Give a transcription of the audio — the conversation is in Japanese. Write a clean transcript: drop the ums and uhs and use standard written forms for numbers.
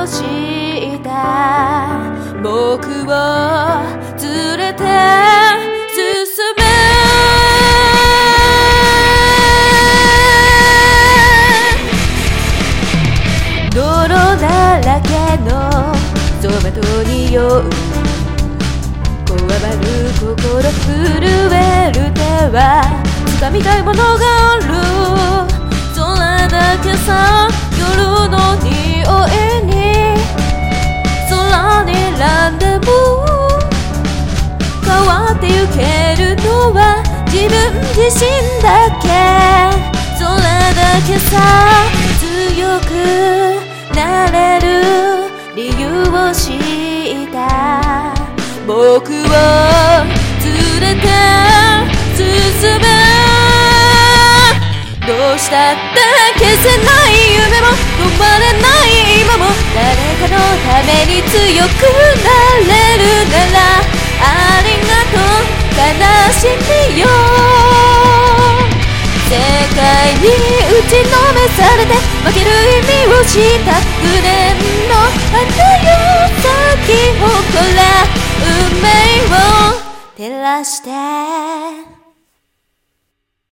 をした僕を連れて進め泥だらけの走馬灯に酔うこわばる心震える手は掴みたいものがあるそれだけさ夜の匂いに空にランデブー変わってゆけるのは自分自身だけそれだけさ強くなれる理由を知った僕を連れて進めどうしたって消せない夢も止まれない今も誰かのために強くなれるならありがとう悲しみよ世界に打ちのめされて負ける意味をした無念の花よ咲き誇れ運命を照らして